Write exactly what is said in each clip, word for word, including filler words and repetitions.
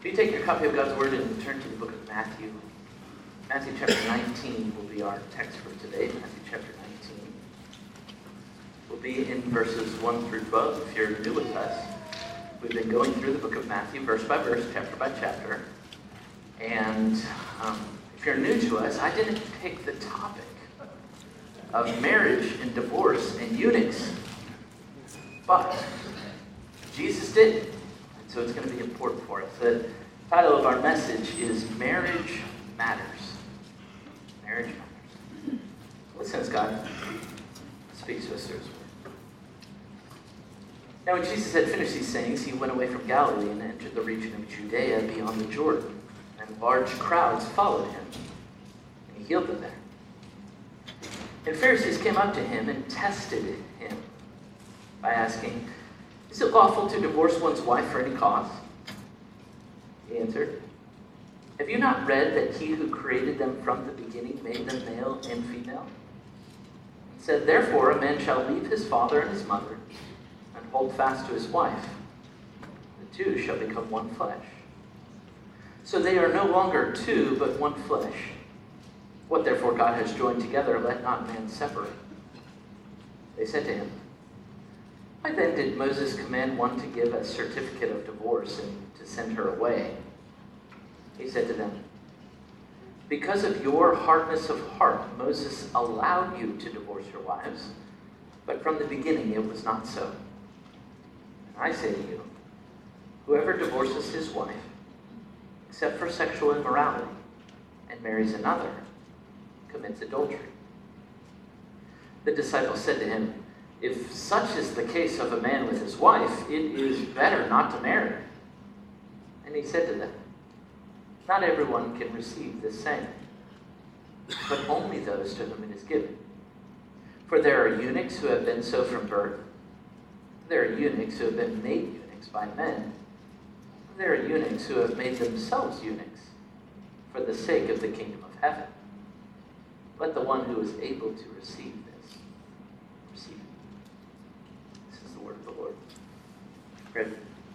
If you take your copy of God's Word and turn to the book of Matthew, Matthew chapter nineteen will be our text for today. Matthew chapter nineteen. We'll be in verses one through twelve. If you're new with us, we've been going through the book of Matthew, verse by verse, chapter by chapter. And um, if you're new to us, I didn't pick the topic of marriage and divorce and eunuchs, but Jesus did. And so it's going to be important for us. The title of our message is Marriage Matters. Marriage Matters. Listen as God speaks to us through His Word. Now when Jesus had finished these sayings, He went away from Galilee and entered the region of Judea beyond the Jordan. And large crowds followed Him, and He healed them there. And Pharisees came up to Him and tested Him by asking, "Is it lawful to divorce one's wife for any cause?" He answered, "Have you not read that He who created them from the beginning made them male and female? He said, therefore a man shall leave his father and his mother and hold fast to his wife. The two shall become one flesh. So they are no longer two, but one flesh. What therefore God has joined together, let not man separate." They said to Him, "Why then did Moses command one to give a certificate of divorce and to send her away?" He said to them, "Because of your hardness of heart, Moses allowed you to divorce your wives, but from the beginning it was not so. And I say to you, whoever divorces his wife, except for sexual immorality, and marries another, commits adultery." The disciples said to Him, "If such is the case of a man with his wife, it is better not to marry." And He said to them, "Not everyone can receive this saying, but only those to whom it is given. For there are eunuchs who have been so from birth. There are eunuchs who have been made eunuchs by men. There are eunuchs who have made themselves eunuchs for the sake of the kingdom of heaven. Let the one who is able to receive this, receive it." This is the word of the Lord. Pray.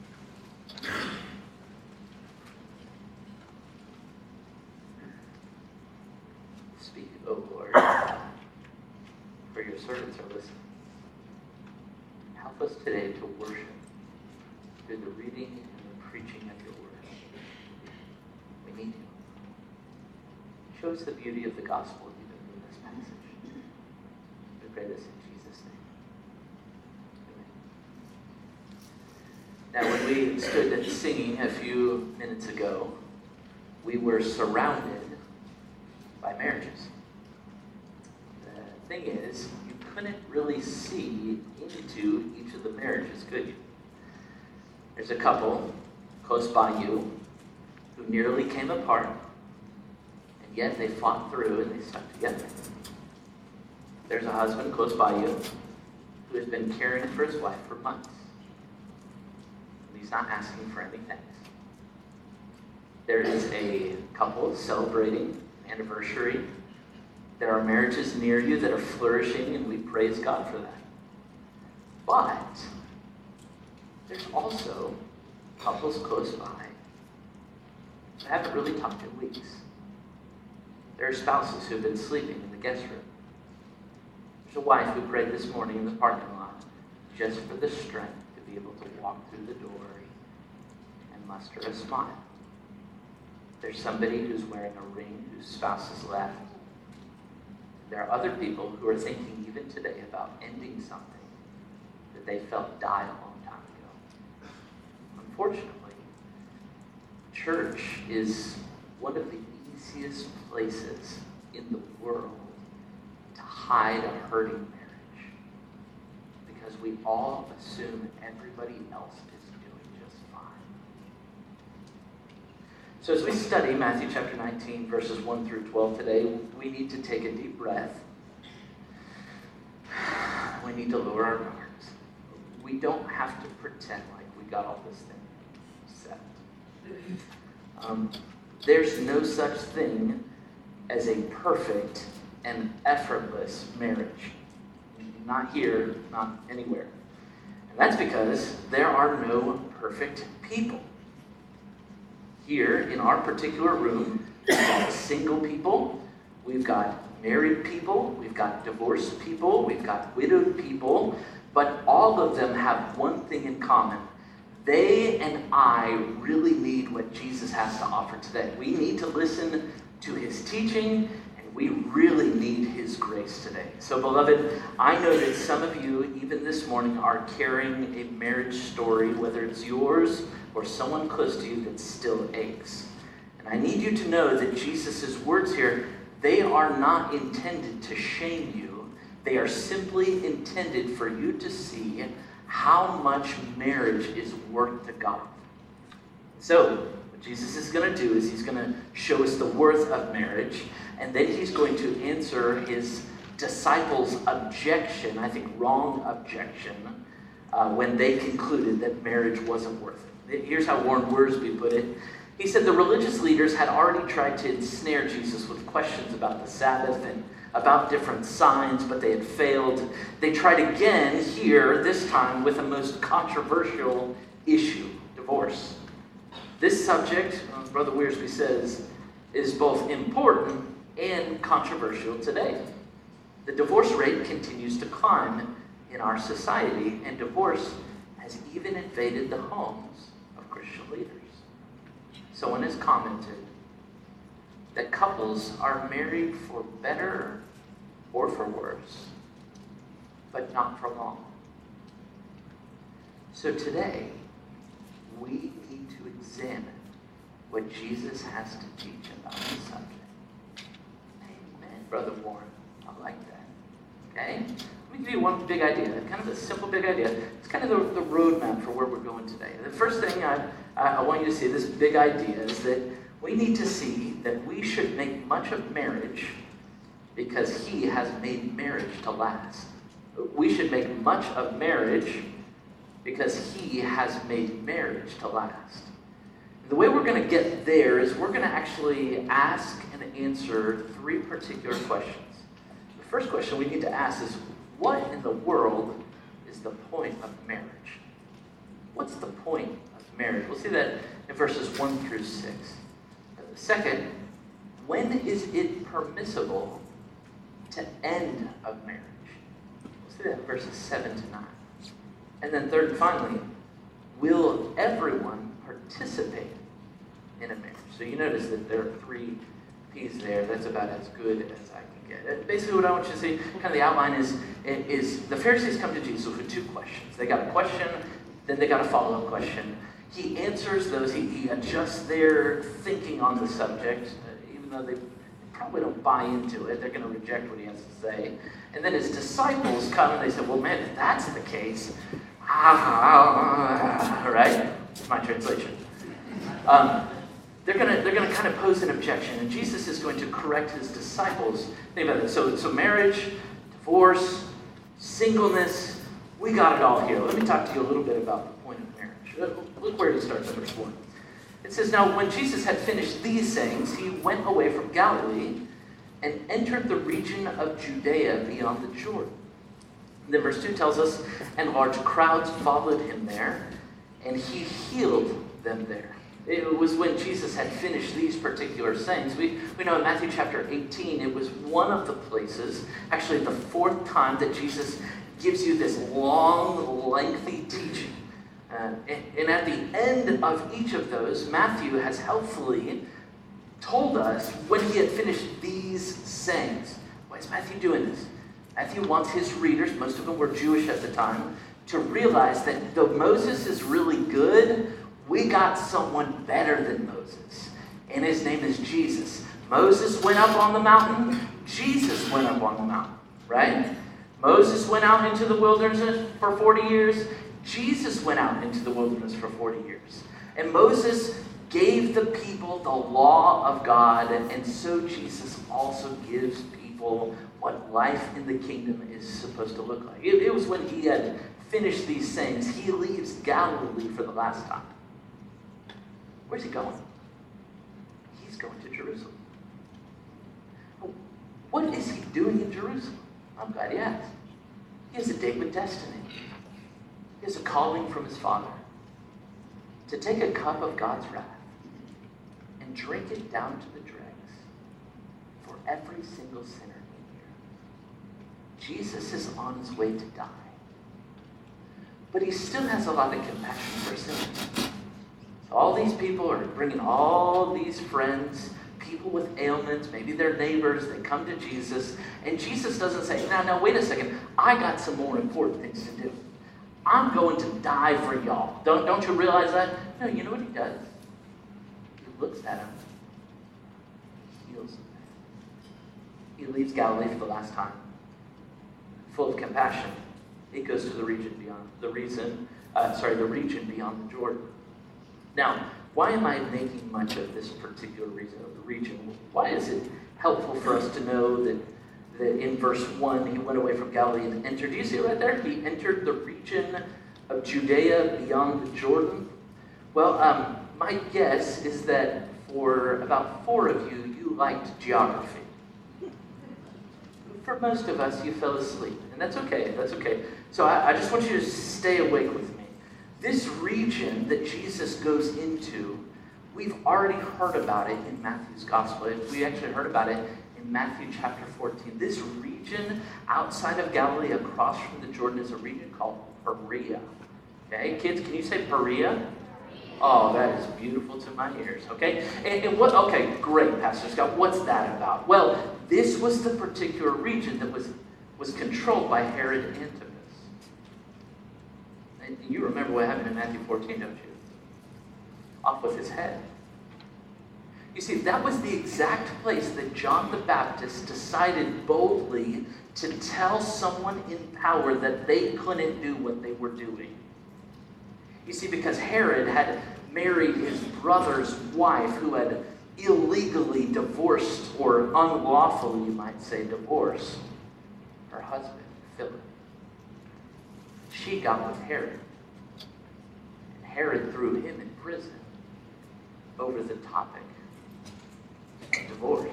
Speak, O Lord, for your servants are listening. Help us today to worship through the reading and the preaching of your word. We need you. Show us the beauty of the gospel even in this passage. We pray this in Jesus' name. Amen. Now, when we stood singing a few minutes ago, we were surrounded by marriages. The thing is, you couldn't really see into each of the marriages, could you? There's a couple close by you who nearly came apart, and yet they fought through and they stuck together. There's a husband close by you who has been caring for his wife for months, and he's not asking for any thanks. There is a couple celebrating an anniversary. There are marriages near you that are flourishing, and we praise God for that. But there's also couples close by that haven't really talked in weeks. There are spouses who have been sleeping in the guest room. There's a wife who prayed this morning in the parking lot just for the strength to be able to walk through the door and muster a smile. There's somebody who's wearing a ring whose spouse has left. There are other people who are thinking even today about ending something that they felt died a long time ago. Unfortunately, church is one of the easiest places in the world to hide a hurting marriage, because we all assume everybody else is doing just fine. So as we study Matthew chapter nineteen, verses one through twelve today, we need to take a deep breath. We need to lower our guards. We don't have to pretend like we got all this thing set. Um, there's no such thing as a perfect and effortless marriage. Not here, not anywhere. And that's because there are no perfect people. Here in our particular room, we've got single people, we've got married people, we've got divorced people, we've got widowed people, but all of them have one thing in common. They and I really need what Jesus has to offer today. We need to listen to his teaching, and we really need his grace today. So, beloved, I know that some of you, even this morning, are carrying a marriage story, whether it's yours or someone close to you, that still aches. And I need you to know that Jesus' words here, they are not intended to shame you. They are simply intended for you to see how much marriage is worth to God. So, what Jesus is going to do is he's going to show us the worth of marriage, and then he's going to answer his disciples' objection, I think wrong objection, uh, when they concluded that marriage wasn't worth it. Here's how Warren Wiersbe put it. He said the religious leaders had already tried to ensnare Jesus with questions about the Sabbath and about different signs, but they had failed. They tried again here, this time with a most controversial issue, divorce. This subject, uh, Brother Wiersbe says, is both important and controversial today. The divorce rate continues to climb in our society, and divorce has even invaded the homes of Christian leaders. Someone has commented that couples are married for better or for worse, but not for long. So today, we need to examine what Jesus has to teach about this subject. Amen, Brother Warren. I like that. Okay? Let me give you one big idea, kind of a simple big idea. It's kind of the, the roadmap for where we're going today. The first thing I, I want you to see, this big idea, is that we need to see that we should make much of marriage because he has made marriage to last. We should make much of marriage because he has made marriage to last. The way we're going to get there is we're going to actually ask and answer three particular questions. The first question we need to ask is, what in the world is the point of marriage? What's the point of marriage? We'll see that in verses one through six. Second, when is it permissible to end a marriage? We'll see that in verses seven to nine. And then third and finally, will everyone participate in a marriage? So you notice that there are three P's there. That's about as good as I can get. Basically what I want you to see, kind of the outline is, is the Pharisees come to Jesus with two questions. They got a question, then they got a follow-up question. He answers those, he, he adjusts their thinking on the subject, uh, even though they probably don't buy into it. They're going to reject what he has to say. And then his disciples come and they say, well, man, if that's the case, ah, right? It's my translation. Um, they're going to they're going to kind of pose an objection, and Jesus is going to correct his disciples. Think about it. So, so marriage, divorce, singleness, we got it all here. Let me talk to you a little bit about the point of marriage. Look where he starts in verse one. It says, now when Jesus had finished these sayings, he went away from Galilee and entered the region of Judea beyond the Jordan. And then verse two tells us, and large crowds followed him there, and he healed them there. It was when Jesus had finished these particular sayings. We, we know in Matthew chapter eighteen, it was one of the places, actually the fourth time that Jesus gives you this long, lengthy teaching. Uh, and, and at the end of each of those, Matthew has helpfully told us when he had finished these sayings. Why is Matthew doing this? Matthew wants his readers, most of them were Jewish at the time, to realize that though Moses is really good, we got someone better than Moses. And his name is Jesus. Moses went up on the mountain. Jesus went up on the mountain, right? Moses went out into the wilderness for forty years. Jesus went out into the wilderness for forty years. And Moses gave the people the law of God, and so Jesus also gives people what life in the kingdom is supposed to look like. It, it was when he had finished these sayings, he leaves Galilee for the last time. Where's he going? He's going to Jerusalem. What is he doing in Jerusalem? I'm glad he asked. He has a date with destiny. He has a calling from his Father to take a cup of God's wrath and drink it down to the dregs for every single sinner in here. Jesus is on his way to die. But he still has a lot of compassion for sinners. So all these people are bringing all these friends, people with ailments, maybe their neighbors, they come to Jesus, and Jesus doesn't say, now, now, wait a second, I got some more important things to do. I'm going to die for y'all. Don't, don't you realize that? No, you know what he does? He looks at him, heals him. He leaves Galilee for the last time. Full of compassion, he goes to the region beyond the reason, uh, sorry, the region beyond the Jordan. Now, why am I making much of this particular reason of the region? Why is it helpful for us to know that, that in verse one, he went away from Galilee and entered? Do you see it right there? He entered the region of Judea beyond the Jordan. Well, um, my guess is that for about four of you, you liked geography. For most of us, you fell asleep. And that's okay, that's okay. So I, I just want you to stay awake with me. This region that Jesus goes into, we've already heard about it in Matthew's gospel. We actually heard about it in Matthew chapter fourteen. This region outside of Galilee, across from the Jordan, is a region called Perea. Okay, kids, can you say Perea? Oh, that is beautiful to my ears. Okay, and, and what? Okay, great, Pastor Scott. What's that about? Well, this was the particular region that was was controlled by Herod Antipas. And you remember what happened in Matthew fourteen, don't you? Off with his head. You see, that was the exact place that John the Baptist decided boldly to tell someone in power that they couldn't do what they were doing. You see, because Herod had married his brother's wife, who had illegally divorced, or unlawfully, you might say, divorced her husband, Philip. She got with Herod. And Herod threw him in prison over the topic of divorce.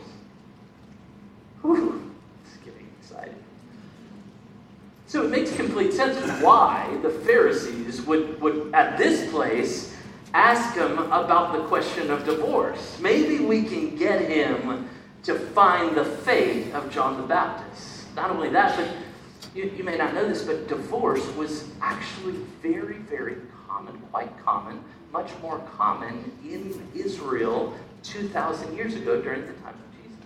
Whew, it's getting excited. So it makes complete sense why the Pharisees would, would, at this place, ask him about the question of divorce. Maybe we can get him to find the faith of John the Baptist. Not only that, but you, you may not know this, but divorce was actually very, very common, quite common, much more common in Israel two thousand years ago during the time of Jesus.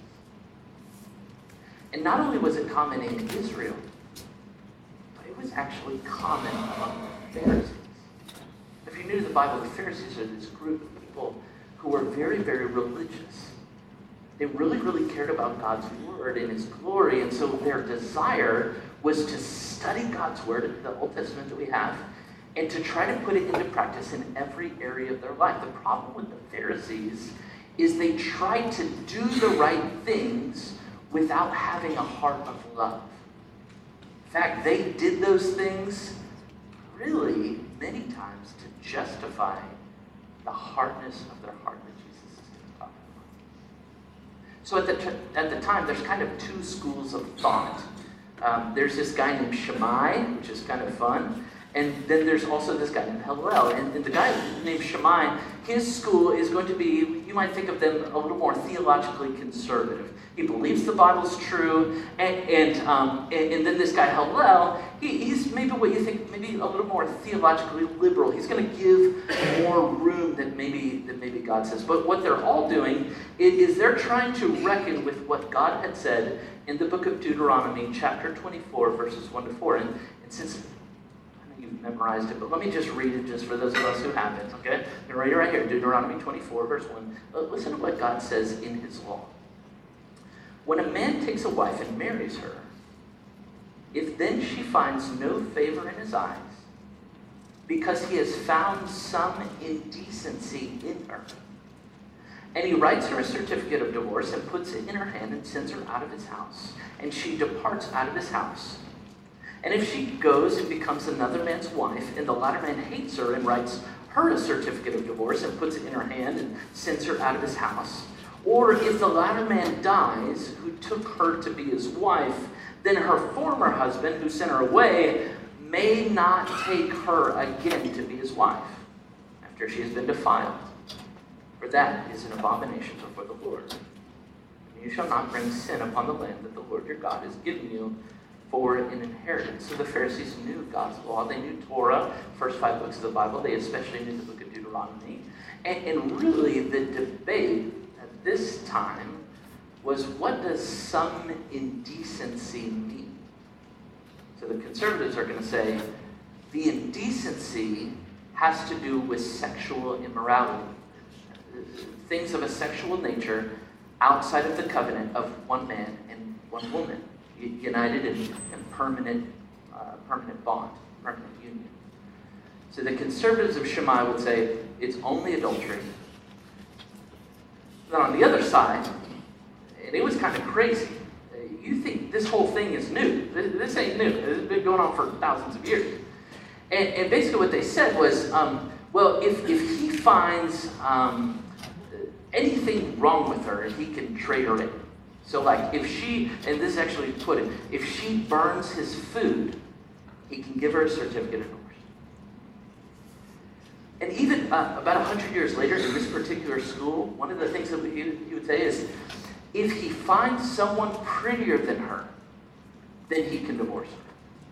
And not only was it common in Israel, but it was actually common among the Pharisees. If you're new to the Bible, the Pharisees are this group of people who were very, very religious. They really, really cared about God's word and his glory, and so their desire was to study God's word, the Old Testament that we have, and to try to put it into practice in every area of their life. The problem with the Pharisees is they tried to do the right things without having a heart of love. In fact, they did those things really many times to justify the hardness of their heart that Jesus is talking about. So at the, t- at the time, there's kind of two schools of thought. Um, there's this guy named Shammai, which is kind of fun. And then there's also this guy named Hillel. And, and the guy named Shammai, his school is going to be, you might think of them a little more theologically conservative. He believes the Bible's true. And and, um, and, and then this guy Hillel, he, he's maybe what you think, maybe a little more theologically liberal. He's going to give more room than maybe, than maybe God says. But what they're all doing is, is they're trying to reckon with what God had said in the book of Deuteronomy, chapter twenty-four, verses one to four. And, and since you've memorized it, but let me just read it just for those of us who haven't, okay? I'm going to read it right here, Deuteronomy twenty-four, verse one. Uh, listen to what God says in his law. When a man takes a wife and marries her, if then she finds no favor in his eyes, because he has found some indecency in her, and he writes her a certificate of divorce and puts it in her hand and sends her out of his house, and she departs out of his house, and if she goes and becomes another man's wife, and the latter man hates her and writes her a certificate of divorce and puts it in her hand and sends her out of his house, or if the latter man dies, who took her to be his wife, then her former husband, who sent her away, may not take her again to be his wife, after she has been defiled. For that is an abomination before the Lord. You shall not bring sin upon the land that the Lord your God is giving you for an inheritance. So the Pharisees knew God's law. They knew Torah, first five books of the Bible. They especially knew the book of Deuteronomy. And, and really the debate at this time was, what does some indecency mean? So the conservatives are going to say the indecency has to do with sexual immorality. Things of a sexual nature outside of the covenant of one man and one woman, united in, in permanent, uh, permanent bond, permanent union. So the conservatives of Shammai would say it's only adultery. Then on the other side, and it was kind of crazy. You think this whole thing is new. This ain't new. This has been going on for thousands of years. And, and basically what they said was, um, well, if, if he finds um, anything wrong with her, he can trade her in. So like if she, and this actually put it, if she burns his food, he can give her a certificate of divorce. And even uh, about a hundred years later in this particular school, one of the things that he, he would say is, if he finds someone prettier than her, then he can divorce her.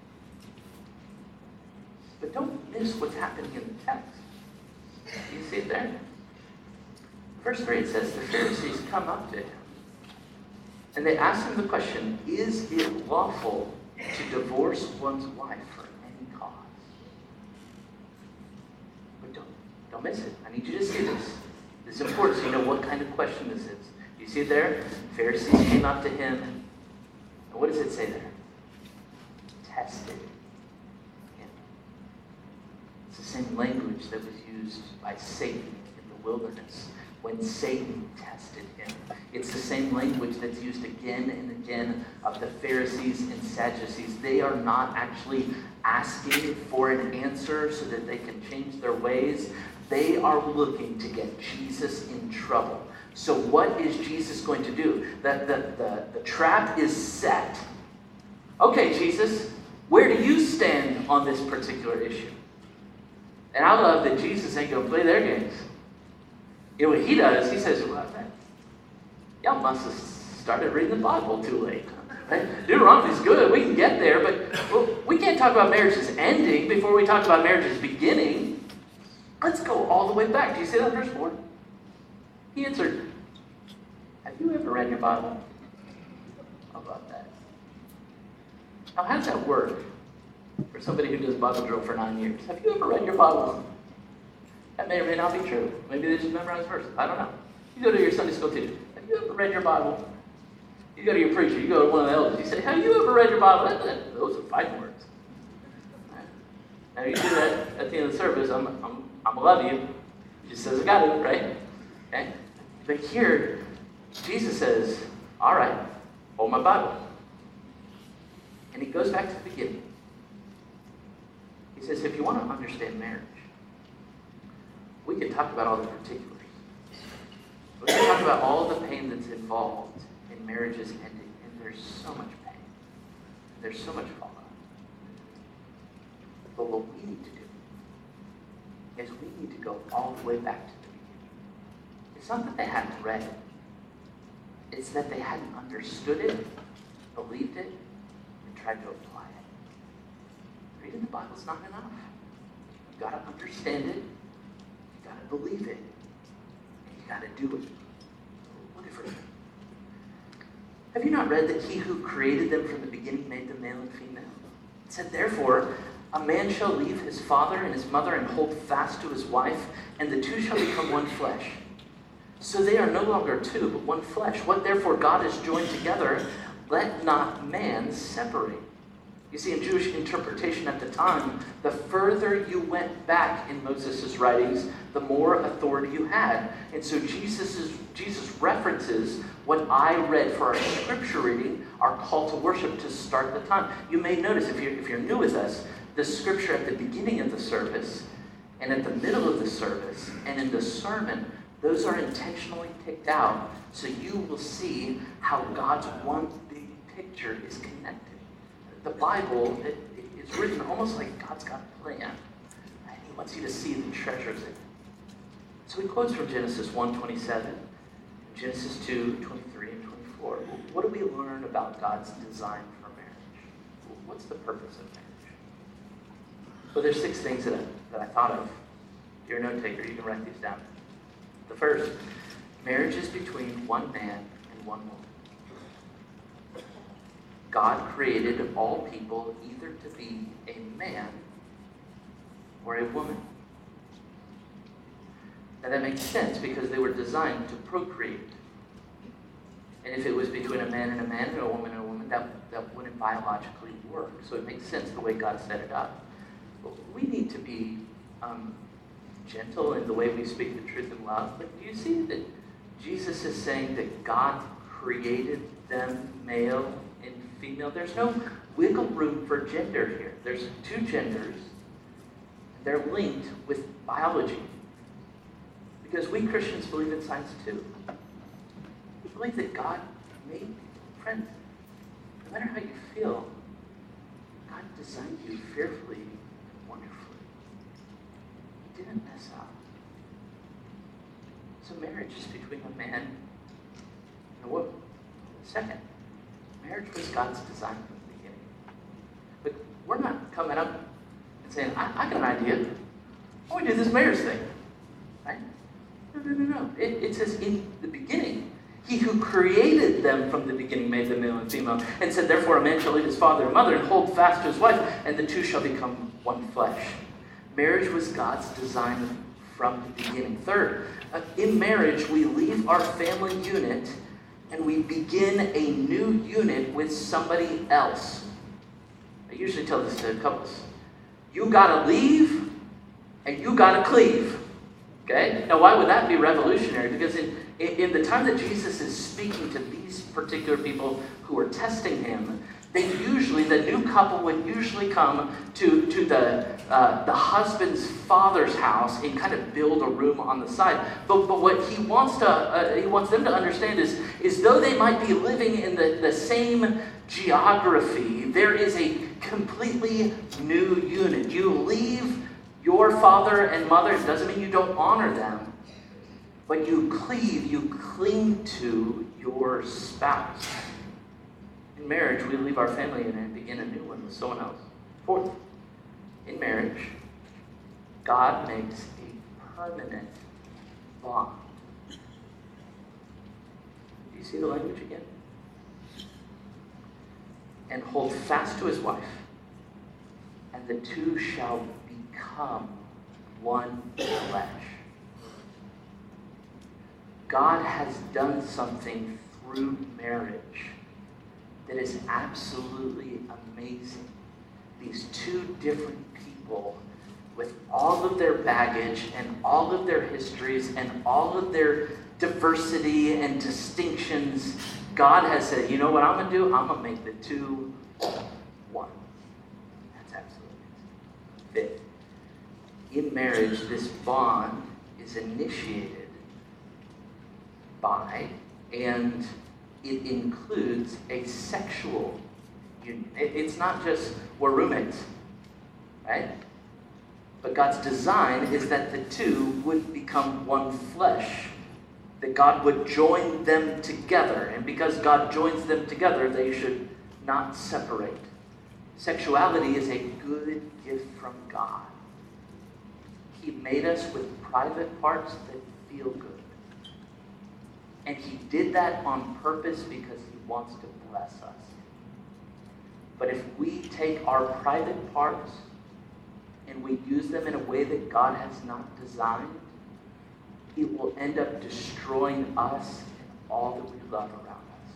But don't miss what's happening in the text. You see it there? Verse three, it says, the Pharisees come up to him, and they ask him the question, is it lawful to divorce one's wife for any cause? But don't, don't miss it. I need you to see this. This is important so you know what kind of question this is. You see it there? Pharisees came up to him, and what does it say there? Tested him. It's the same language that was used by Satan in the wilderness when Satan tested him. It's the same language that's used again and again of the Pharisees and Sadducees. They are not actually asking for an answer so that they can change their ways. They are looking to get Jesus in trouble. So what is Jesus going to do? The, the, the, the trap is set. Okay, Jesus, where do you stand on this particular issue? And I love that Jesus ain't going to play their games. You know what he does? He says, well, y'all must have started reading the Bible too late. Right? Deuteronomy's good. We can get there, but well, we can't talk about marriage's ending before we talk about marriage's beginning. Let's go all the way back. Do you see that in verse four? He answered, have you ever read your Bible? How about that? Now, how does that work for somebody who does Bible drill for nine years? Have you ever read your Bible? That may or may not be true. Maybe they just memorize verses. I don't know. You go to your Sunday school teacher. Have you ever read your Bible? You go to your preacher. You go to one of the elders. You say, have you ever read your Bible? Those are fighting words. Right? Now, you do that at the end of the service. I'm, I'm, I'm going to love you. Just says I got it, right? Okay? But here, Jesus says, all right, hold my Bible. And he goes back to the beginning. He says, if you want to understand marriage, we can talk about all the particulars. We can talk about all the pain that's involved in marriages ending. And there's so much pain. There's so much fallout. But what we need to do is we need to go all the way back to the beginning. It's not that they hadn't read it. It's that they hadn't understood it, believed it, and tried to apply it. Reading the Bible is not enough. You've got to understand it. You've got to believe it. And you've got to do it. Look at verse. Have you not read that he who created them from the beginning made them male and female? It said, therefore, a man shall leave his father and his mother and hold fast to his wife, and the two shall become one flesh. So they are no longer two, but one flesh. What therefore God has joined together, let not man separate. You see, in Jewish interpretation at the time, the further you went back in Moses' writings, the more authority you had. And so Jesus' Jesus references what I read for our scripture reading, our call to worship to start the time. You may notice, if you're, if you're new with us, the scripture at the beginning of the service, and at the middle of the service, and in the sermon, those are intentionally picked out so you will see how God's one big picture is connected. The Bible, it, it's written almost like God's got a plan. And he wants you to see the treasures in it. So he quotes from Genesis one twenty-seven, Genesis two twenty-three and twenty-four. What do we learn about God's design for marriage? What's the purpose of marriage? Well, there's six things that I, that I thought of. If you're a note taker, you can write these down. The first, marriage is between one man and one woman. God created all people either to be a man or a woman. And that makes sense because they were designed to procreate. And if it was between a man and a man and a woman and a woman, that, that wouldn't biologically work. So it makes sense the way God set it up. But we need to be um, gentle in the way we speak the truth in love. But do you see that Jesus is saying that God created them male and female? There's no wiggle room for gender here. There's two genders. They're linked with biology. Because we Christians believe in science too. We believe that God made people. Friends, no matter how you feel, God designed you fearfully and wonderfully. He didn't mess up. So marriage is between a man and a woman. Second, marriage was God's design from the beginning. But we're not coming up and saying, I, I got an idea. I want to do this marriage thing. Right? No, no, no, no. It, it says in the beginning, he who created them from the beginning made them male and female, and said, therefore a man shall leave his father and mother and hold fast to his wife, and the two shall become one flesh. Marriage was God's design from the beginning. Third, uh, in marriage, we leave our family unit and we begin a new unit with somebody else. I usually tell this to couples. You gotta leave and you gotta cleave. Okay? Now, why would that be revolutionary? Because in, in the time that Jesus is speaking to these particular people who are testing him, they usually, the new couple would usually come to, to the, uh, the husband's father's house and kind of build a room on the side. But, but what he wants to, uh, he wants them to understand is, is though they might be living in the, the same geography, there is a completely new unit. You leave your father and mother. It doesn't mean you don't honor them, but you cleave, you cling to your spouse. In marriage, we leave our family and begin a new one with someone else. Fourth, in marriage, God makes a permanent bond. Do you see the language again? And hold fast to his wife, and the two shall become one flesh. God has done something through marriage that is absolutely amazing. These two different people with all of their baggage and all of their histories and all of their diversity and distinctions, God has said, you know what I'm going to do? I'm going to make the two one. That's absolutely amazing. Fifth, in marriage, this bond is initiated by and it includes a sexual union. It, it's not just we're roommates, right? But God's design is that the two would become one flesh, that God would join them together. And because God joins them together, they should not separate. Sexuality is a good gift from God. He made us with private parts that feel good. And he did that on purpose because he wants to bless us. But if we take our private parts and we use them in a way that God has not designed, it will end up destroying us and all that we love around us.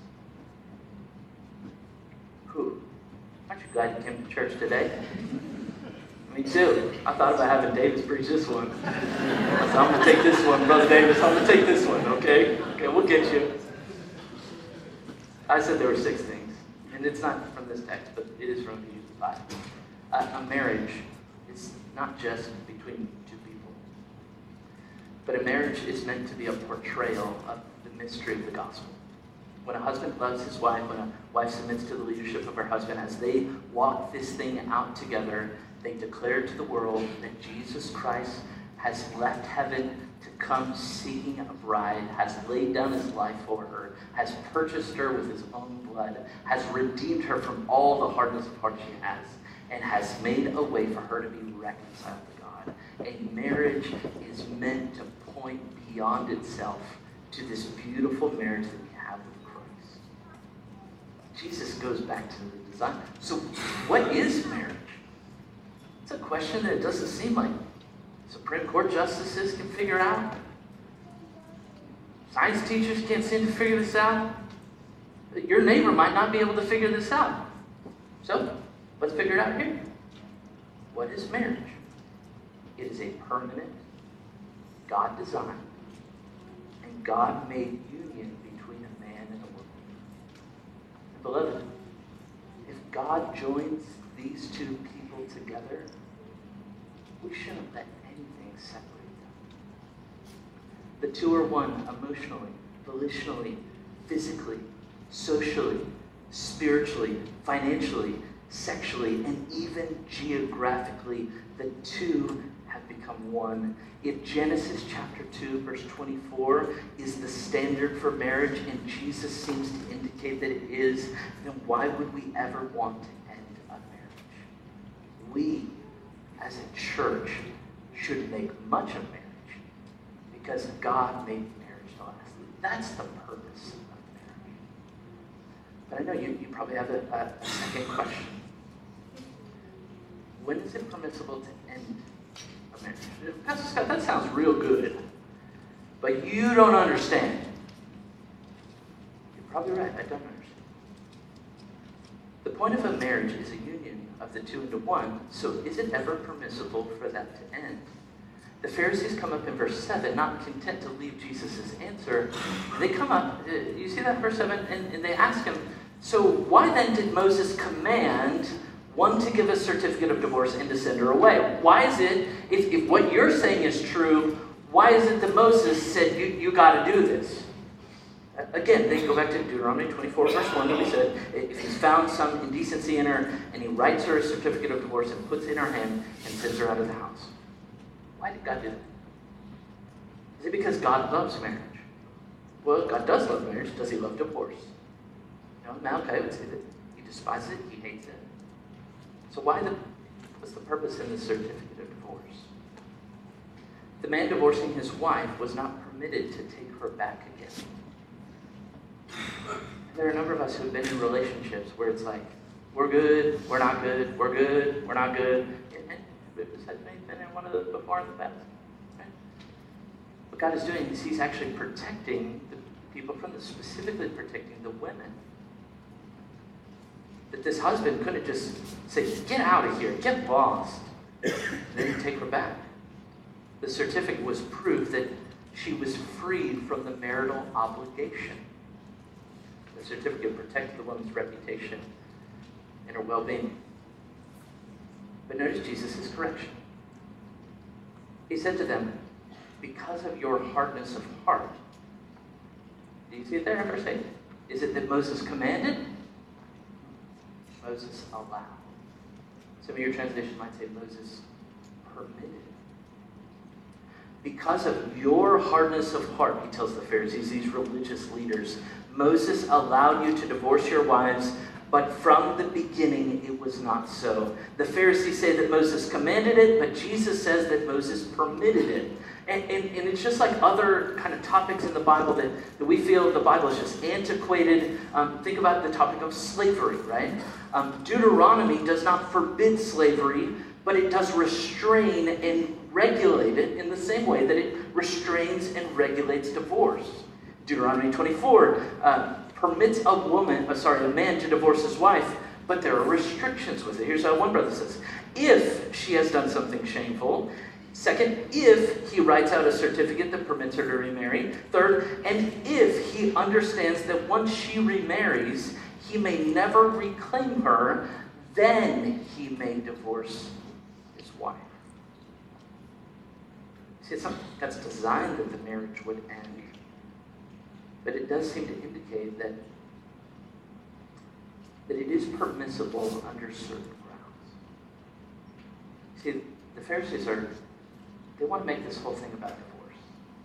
Whew. Aren't you glad you came to church today? Me too. I thought about having Davis preach this one. So I'm going to take this one, Brother Davis. I'm going to take this one, okay? Okay, we'll get you. I said there were six things. And it's not from this text, but it is from the Bible. Uh, a marriage is not just between two people. But a marriage is meant to be a portrayal of the mystery of the gospel. When a husband loves his wife, when a wife submits to the leadership of her husband, as they walk this thing out together, they declare to the world that Jesus Christ has left heaven to come seeking a bride, has laid down his life for her, has purchased her with his own blood, has redeemed her from all the hardness of heart she has, and has made a way for her to be reconciled to God. A marriage is meant to point beyond itself to this beautiful marriage that we have with Christ. Jesus goes back to the design. So what is marriage? It's a question that it doesn't seem like Supreme Court justices can figure out. Science teachers can't seem to figure this out. Your neighbor might not be able to figure this out. So, let's figure it out here. What is marriage? It is a permanent, God-designed, and God-made union between a man and a woman. And beloved, if God joins these two people together, we shouldn't let anything separate them. The two are one emotionally, volitionally, physically, socially, spiritually, financially, sexually, and even geographically. The two have become one. If Genesis chapter two, verse twenty-four is the standard for marriage, and Jesus seems to indicate that it is, then why would we ever want to end a marriage? We, as a church, should make much of marriage because God made marriage to last. That's the purpose of marriage. But I know you, you probably have a, a, a second question. When is it permissible to end a marriage? Pastor Scott, that sounds real good, but you don't understand. You're probably right, I don't understand. The point of a marriage is a union of the two into one, so is it ever permissible for that to end? The Pharisees come up in verse seven, not content to leave Jesus' answer. They come up, you see that in verse seven, and, and they ask him, so why then did Moses command one to give a certificate of divorce and to send her away? Why is it, if, if what you're saying is true, why is it that Moses said, you, you got to do this? Again, they go back to Deuteronomy twenty-four, verse one, that we said, if he's found some indecency in her, and he writes her a certificate of divorce and puts it in her hand and sends her out of the house. Why did God do that? Is it because God loves marriage? Well, God does love marriage. Does he love divorce? No, Malachi would say that he despises it, he hates it. So why the, what's the purpose in the certificate of divorce? The man divorcing his wife was not permitted to take her back again. There are a number of us who have been in relationships where it's like, we're good, we're not good, we're good, we're not good. And we've been in one of those before in the past. Right? What God is doing is he's actually protecting the people from this, specifically protecting the women. That this husband couldn't just say, get out of here, get lost, and then take her back. The certificate was proof that she was freed from the marital obligation. The certificate protected the woman's reputation and her well-being. But notice Jesus' correction. He said to them, because of your hardness of heart. Do you see it there in verse eight? Is it that Moses commanded? Moses allowed. Some of your translations might say Moses permitted. Because of your hardness of heart, he tells the Pharisees, these religious leaders, Moses allowed you to divorce your wives, but from the beginning it was not so. The Pharisees say that Moses commanded it, but Jesus says that Moses permitted it. And, and, and it's just like other kind of topics in the Bible that, that we feel the Bible is just antiquated. Um, think about the topic of slavery, right? Um, Deuteronomy does not forbid slavery, but it does restrain and regulate it in the same way that it restrains and regulates divorce. Deuteronomy twenty-four uh, permits a woman, uh, sorry, a man to divorce his wife, but there are restrictions with it. Here's how one brother says: if she has done something shameful. Second, if he writes out a certificate that permits her to remarry. Third, and if he understands that once she remarries, he may never reclaim her, then he may divorce his wife. See, it's not God's design that the marriage would end. But it does seem to indicate that, that it is permissible under certain grounds. See, the Pharisees are, they want to make this whole thing about divorce.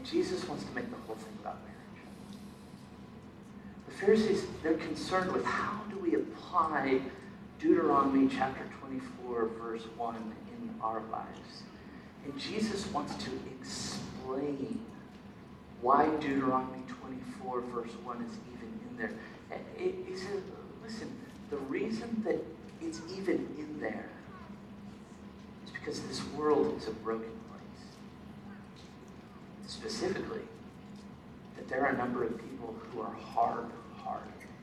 And Jesus wants to make the whole thing about marriage. The Pharisees, they're concerned with how do we apply Deuteronomy chapter twenty-four, verse one in our lives. And Jesus wants to explain why Deuteronomy twenty-four, verse one is even in there. And he says, listen, the reason that it's even in there is because this world is a broken place. Specifically, that there are a number of people who are hard, hard.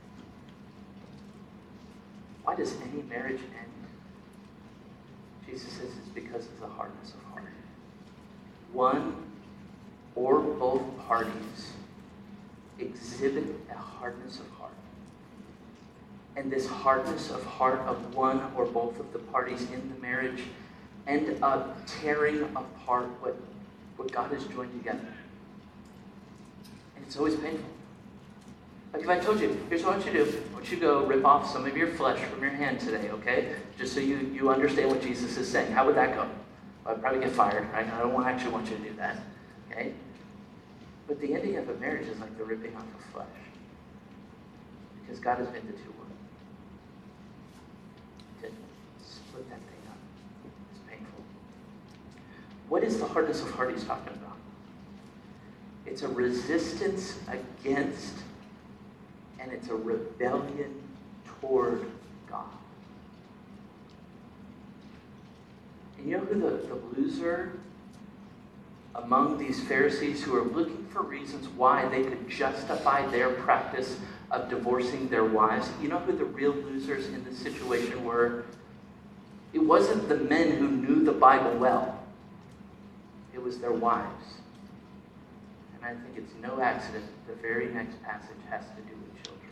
Why does any marriage end? Jesus says it's because of the hardness of heart. One or both parties exhibit a hardness of heart. And this hardness of heart of one or both of the parties in the marriage end up tearing apart what, what God has joined together. And it's always painful. Like if I told you, here's what I want you to do. I want you to go rip off some of your flesh from your hand today, okay? Just so you, you understand what Jesus is saying. How would that go? Well, I'd probably get fired, right? I don't actually want you to do that, okay? But the ending of a marriage is like the ripping off of flesh. Because God has made the two one. To split that thing up is painful. What is the hardness of heart he's talking about? It's a resistance against and it's a rebellion toward God. And you know who the, the loser among these Pharisees who are looking for reasons why they could justify their practice of divorcing their wives? You know who the real losers in this situation were? It wasn't the men who knew the Bible well. It was their wives. And I think it's no accident the very next passage has to do with children.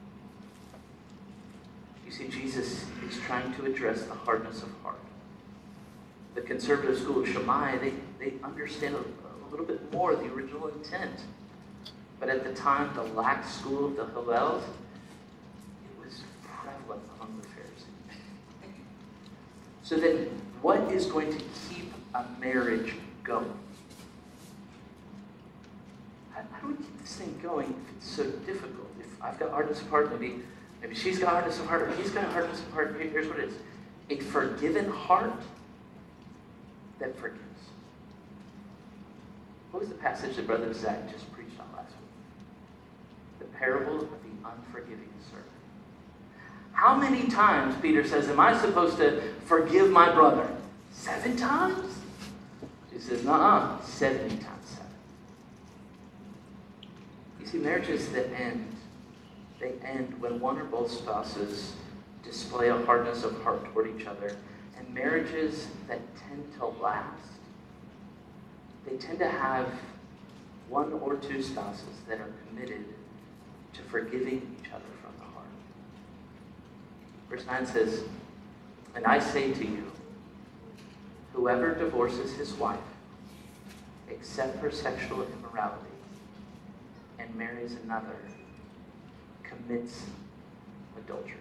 You see, Jesus is trying to address the hardness of heart. The conservative school of Shammai, they, they understand a, a little bit more the original intent. But at the time, the lax school of the Hillel, it was prevalent among the Pharisees. So then, what is going to keep a marriage going? How, how do we keep this thing going if it's so difficult? If I've got hardness of heart, maybe, maybe she's got hardness of heart, or he's got hardness of heart. Here's what it is. A forgiven heart that forgives. What was the passage that Brother Zach just preached on last week? The parable of the unforgiving servant. How many times, Peter says, am I supposed to forgive my brother? Seven times? He says, nuh-uh, seventy times seven. You see, marriages that end, they end when one or both spouses display a hardness of heart toward each other. And marriages that tend to last, they tend to have one or two spouses that are committed to forgiving each other from the heart. Verse nine says, and I say to you, whoever divorces his wife, except for sexual immorality, and marries another, commits adultery.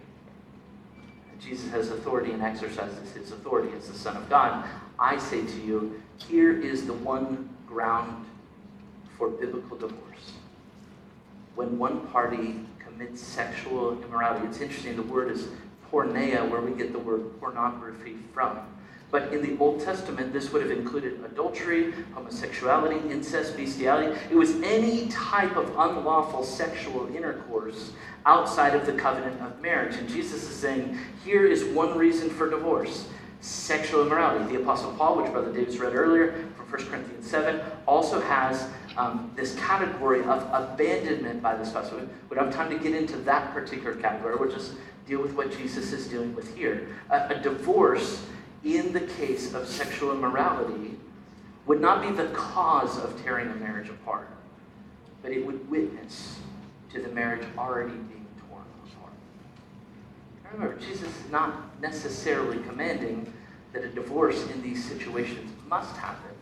Jesus has authority and exercises his authority as the Son of God. I say to you, here is the one ground for biblical divorce. When one party commits sexual immorality. It's interesting, the word is porneia, where we get the word pornography from. But in the Old Testament, this would have included adultery, homosexuality, incest, bestiality. It was any type of unlawful sexual intercourse outside of the covenant of marriage. And Jesus is saying, here is one reason for divorce: sexual immorality. The Apostle Paul, which Brother Davis read earlier from First Corinthians seven, also has um, this category of abandonment by the spouse. We don't have time to get into that particular category. We'll just deal with what Jesus is dealing with here. A, a divorce in the case of sexual immorality would not be the cause of tearing a marriage apart, but it would witness to the marriage already being torn apart. Remember, Jesus is not necessarily commanding that a divorce in these situations must happen,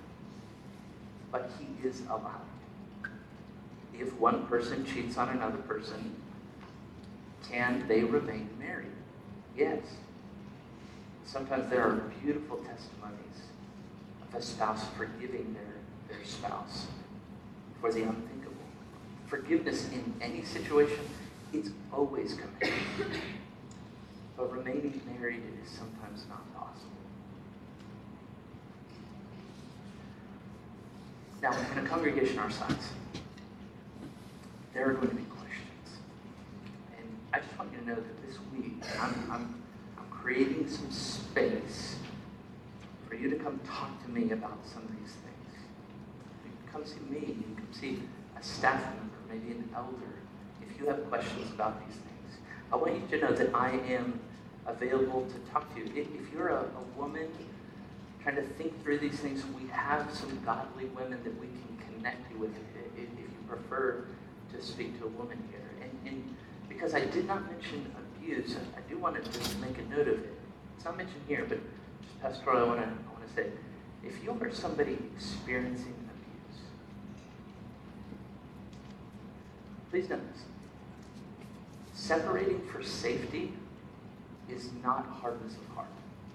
but he is allowed. If one person cheats on another person, can they remain married? Yes. Sometimes there are beautiful testimonies of a spouse forgiving their, their spouse. for the unthinkable. Forgiveness in any situation, it's always commanded. But remaining married is sometimes not possible. Now, in a congregation our size, there are going to be questions. And I just want you to know that this week, I'm, I'm, I'm creating some space for you to come talk to me about some of these things. You can come see me, you can see a staff member, maybe an elder, if you have questions about these things. I want you to know that I am available to talk to you. If, if you're a, a woman trying to think through these things, we have some godly women that we can connect you with if, if you prefer to speak to a woman here. And, and because I did not mention abuse, I do want to just make a note of it. It's not mentioned here, but just pastoral, I want to I want to say, if you are somebody experiencing abuse, please know this. Separating for safety is not hardness of heart.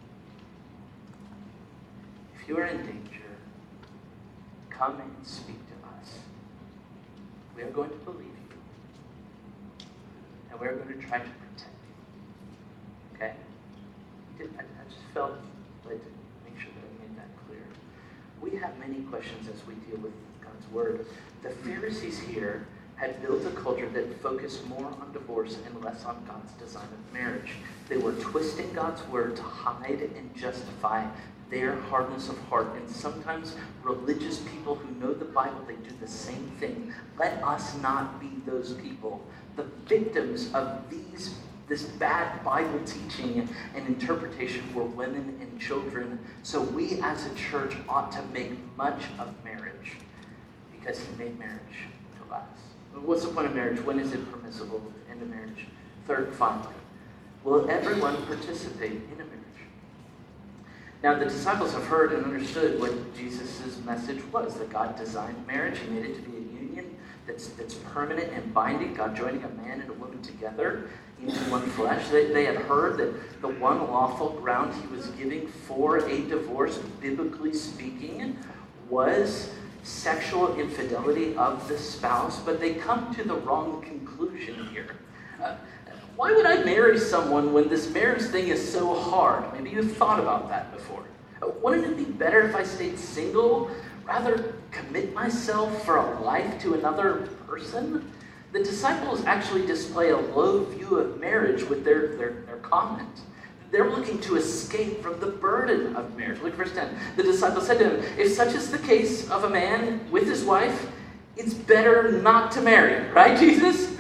If you are in danger, come and speak to us. We are going to believe you. And we are going to try to protect you. Okay? I, I just felt like to make sure that I made that clear. We have many questions as we deal with God's Word. The Pharisees here had built a culture that focused more on divorce and less on God's design of marriage. They were twisting God's Word to hide and justify their hardness of heart. And sometimes religious people who know the Bible, they do the same thing. Let us not be those people. The victims of these this bad Bible teaching and interpretation were women and children. So we as a church ought to make much of marriage because he made marriage to last. What's the point of marriage? When is it permissible to end a marriage? Third, finally, will everyone participate in a marriage? Now, the disciples have heard and understood what Jesus' message was, that God designed marriage. He made it to be a union that's, that's permanent and binding, God joining a man and a woman together into one flesh. They, they had heard that the one lawful ground he was giving for a divorce, biblically speaking, was sexual infidelity of the spouse, but they come to the wrong conclusion here. Uh, why would I marry someone when this marriage thing is so hard? Maybe you've thought about that before. Uh, wouldn't it be better if I stayed single, rather commit myself for a life to another person? The disciples actually display a low view of marriage with their, their, their comment. They're looking to escape from the burden of marriage. Look at verse ten. The disciples said to him, if such is the case of a man with his wife, it's better not to marry. Right, Jesus?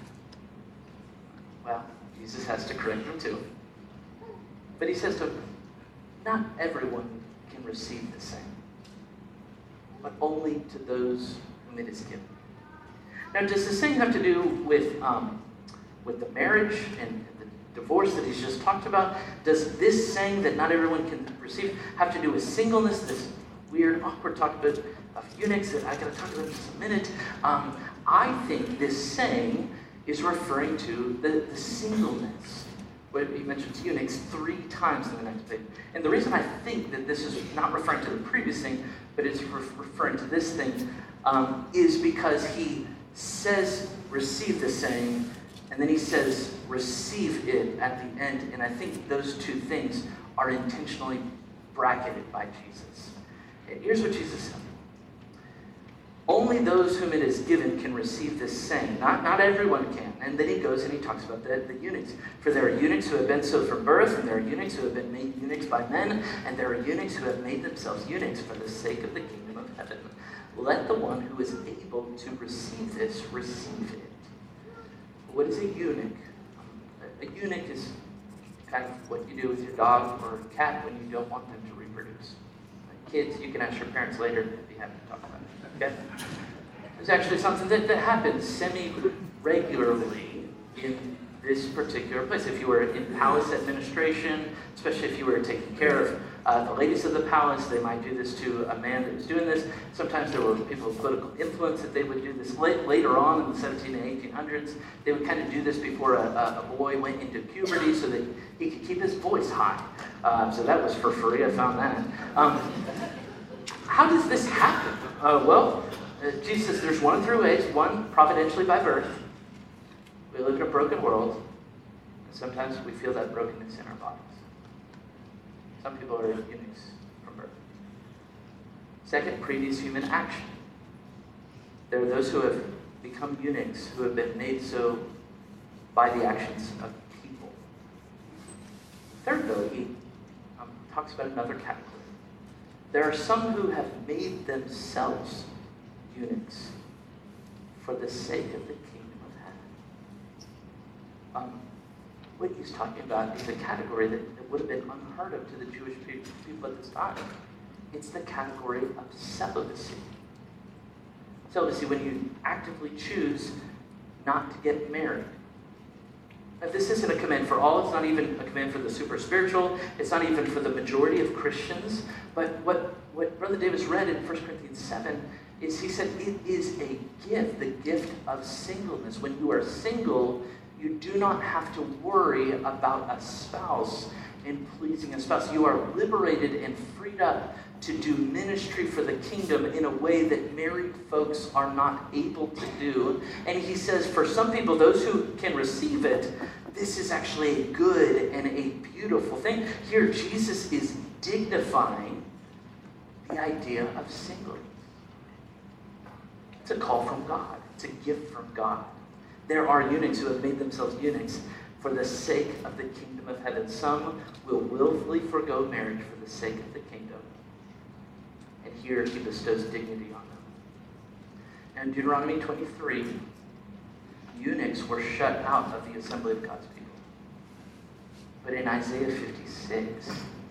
Well, Jesus has to correct them too. But he says to them, not everyone can receive the same, but only to those whom it is given. Now, does this thing have to do with, um, with the marriage and divorce that he's just talked about? Does this saying that not everyone can receive have to do with singleness, this weird, awkward talk about of eunuchs that I got to talk about in just a minute? Um, I think this saying is referring to the, the singleness. Where he mentions eunuchs three times in the next page. And the reason I think that this is not referring to the previous thing, but it's re- referring to this thing, um, is because he says, receive the saying, and then he says, receive it at the end. And I think those two things are intentionally bracketed by Jesus. And here's what Jesus said. Only those whom it is given can receive this saying. Not, not everyone can. And then he goes and he talks about the, the eunuchs. For there are eunuchs who have been so from birth, and there are eunuchs who have been made eunuchs by men, and there are eunuchs who have made themselves eunuchs for the sake of the kingdom of heaven. Let the one who is able to receive this, receive it. What is a eunuch? A eunuch is kind of what you do with your dog or cat when you don't want them to reproduce. Like kids, you can ask your parents later if you have to talk about it. Okay? It's actually something that, that happens semi-regularly in this particular place. If you were in palace administration, especially if you were taking care of uh, the ladies of the palace, they might do this to a man that was doing this. Sometimes there were people of political influence that they would do this. Late, later on in the seventeen and eighteen hundreds, they would kind of do this before a, a boy went into puberty so that he could keep his voice high. Uh, so that was for free, I found that. Um, how does this happen? Uh, well, Uh, Jesus says there's one of three ways. One, providentially by birth. We live in a broken world, and sometimes we feel that brokenness in our bodies. Some people are eunuchs from birth. Second, previous human action. There are those who have become eunuchs, who have been made so by the actions of people. Third, though, he um, talks about another category. There are some who have made themselves eunuchs for the sake of the kingdom of heaven. Um, what he's talking about is a category that, that would have been unheard of to the Jewish people, people at this time. It's the category of celibacy. Celibacy, when you actively choose not to get married. Now, this isn't a command for all. It's not even a command for the super spiritual. It's not even for the majority of Christians. But what, what Brother Davis read in First Corinthians seven is he said it is a gift, the gift of singleness. When you are single, you do not have to worry about a spouse and pleasing a spouse. You are liberated and freed up to do ministry for the kingdom in a way that married folks are not able to do. And he says for some people, those who can receive it, this is actually a good and a beautiful thing. Here, Jesus is dignifying the idea of singleness. It's a call from God. It's a gift from God. There are eunuchs who have made themselves eunuchs for the sake of the kingdom of heaven. Some will willfully forego marriage for the sake of the kingdom. And here he bestows dignity on them. Now in Deuteronomy twenty-three, eunuchs were shut out of the assembly of God's people. But in Isaiah fifty-six,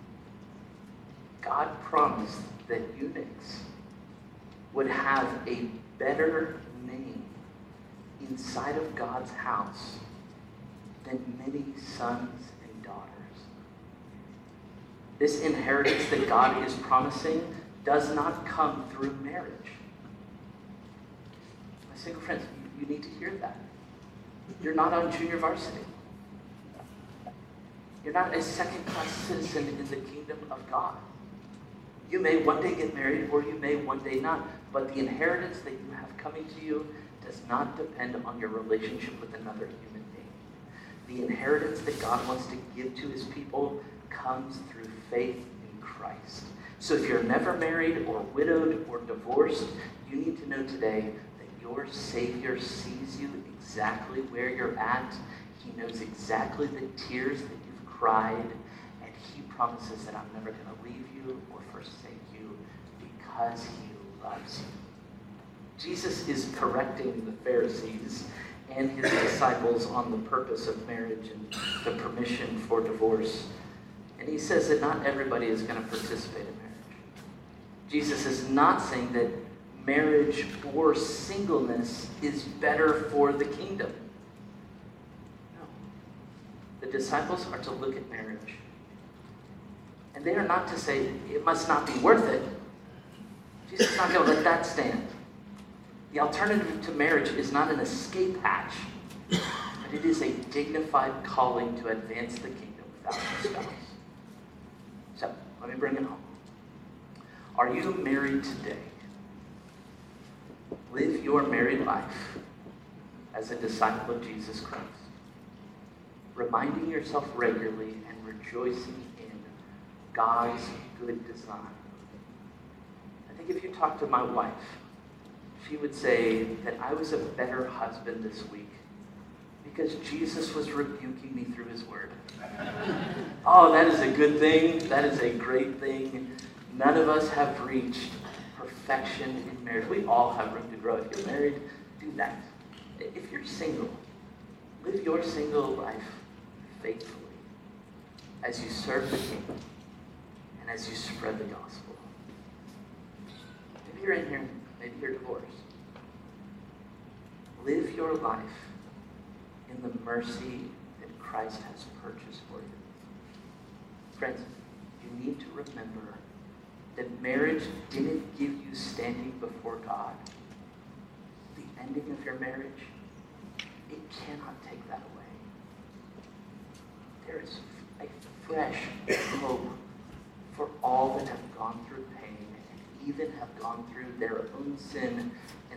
God promised that eunuchs would have a better name inside of God's house than many sons and daughters. This inheritance that God is promising does not come through marriage. My single friends, you, you need to hear that. You're not on junior varsity. You're not a second-class citizen in the kingdom of God. You may one day get married or you may one day not, but the inheritance that you have coming to you does not depend on your relationship with another human being. The inheritance that God wants to give to his people comes through faith in Christ. So if you're never married or widowed or divorced, you need to know today that your Savior sees you exactly where you're at. He knows exactly the tears that you've cried, and he promises that I'm never going to leave you or forsake you because he loves you. Jesus is correcting the Pharisees and his disciples on the purpose of marriage and the permission for divorce. And he says that not everybody is going to participate in marriage. Jesus is not saying that marriage or singleness is better for the kingdom. No. The disciples are to look at marriage. And they are not to say, it must not be worth it. Jesus is not going to let that stand. The alternative to marriage is not an escape hatch, but it is a dignified calling to advance the kingdom without a spouse. So, let me bring it home. Are you married today? Live your married life as a disciple of Jesus Christ, reminding yourself regularly and rejoicing in God's good design. I think if you talk to my wife, she would say that I was a better husband this week because Jesus was rebuking me through his word. Oh, that is a good thing. That is a great thing. None of us have reached perfection in marriage. We all have room to grow. If you're married, do that. If you're single, live your single life faithfully as you serve the King and as you spread the gospel. Maybe you're in here, maybe you're divorced. Live your life in the mercy that Christ has purchased for you. Friends, you need to remember that marriage didn't give you standing before God. The ending of your marriage, it cannot take that away. There is a fresh hope for all that have gone through pain and even have gone through their own sin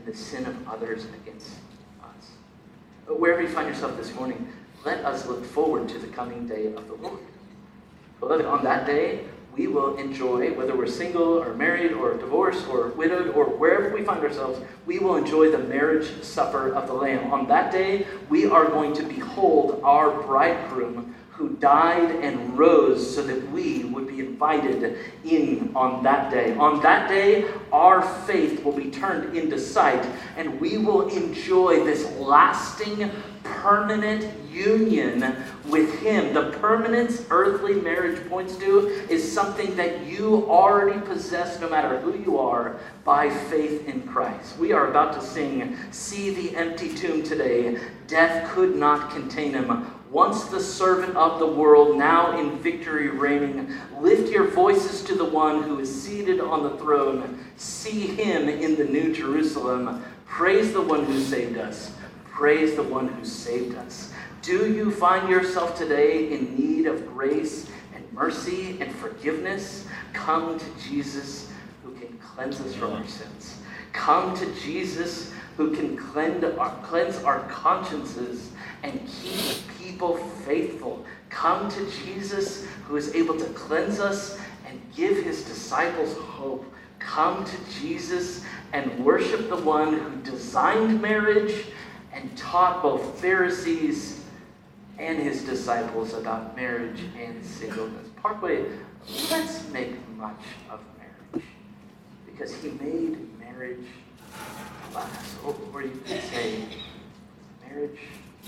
and the sin of others against us. But wherever you find yourself this morning, let us look forward to the coming day of the Lord. Beloved, on that day, we will enjoy, whether we're single or married or divorced or widowed or wherever we find ourselves, we will enjoy the marriage supper of the Lamb. On that day, we are going to behold our bridegroom who died and rose so that we would be invited in on that day. On that day, our faith will be turned into sight, and we will enjoy this lasting, permanent union with him. The permanence earthly marriage points to is something that you already possess no matter who you are by faith in Christ. We are about to sing, "See the Empty Tomb" today. Death could not contain him. Once the servant of the world, now in victory reigning. Lift your voices to the one who is seated on the throne. See him in the New Jerusalem. Praise the one who saved us. Praise the one who saved us. Do you find yourself today in need of grace and mercy and forgiveness? Come to Jesus who can cleanse us from our sins. Come to Jesus who can cleanse our, cleanse our consciences and keep people faithful. Come to Jesus who is able to cleanse us and give his disciples hope. Come to Jesus and worship the one who designed marriage and taught both Pharisees and his disciples about marriage and singleness. Parkway, let's make much of marriage because he made marriage last. Or, or you could say, marriage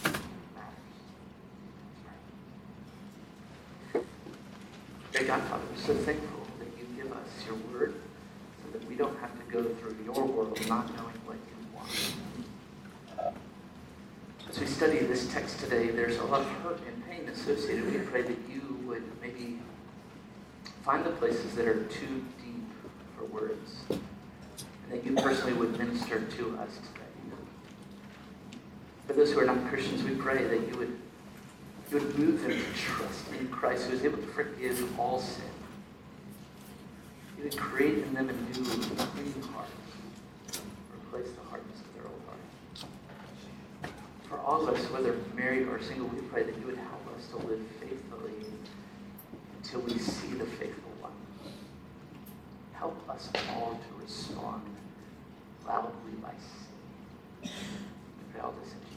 Dear Godfather, we're so thankful that you give us your word so that we don't have to go through your world not knowing what you want. As we study this text today, there's a lot of hurt and pain associated. We pray that you would maybe find the places that are too deep for words, and that you personally would minister to us today. For those who are not Christians, we pray that you would You would move them to trust in Christ, who is able to forgive all sin. You would create in them a new, clean heart. Replace the hardness of their old heart. For all of us, whether married or single, we pray that you would help us to live faithfully until we see the faithful one. Help us all to respond loudly by singing. We pray all this in Jesus' name.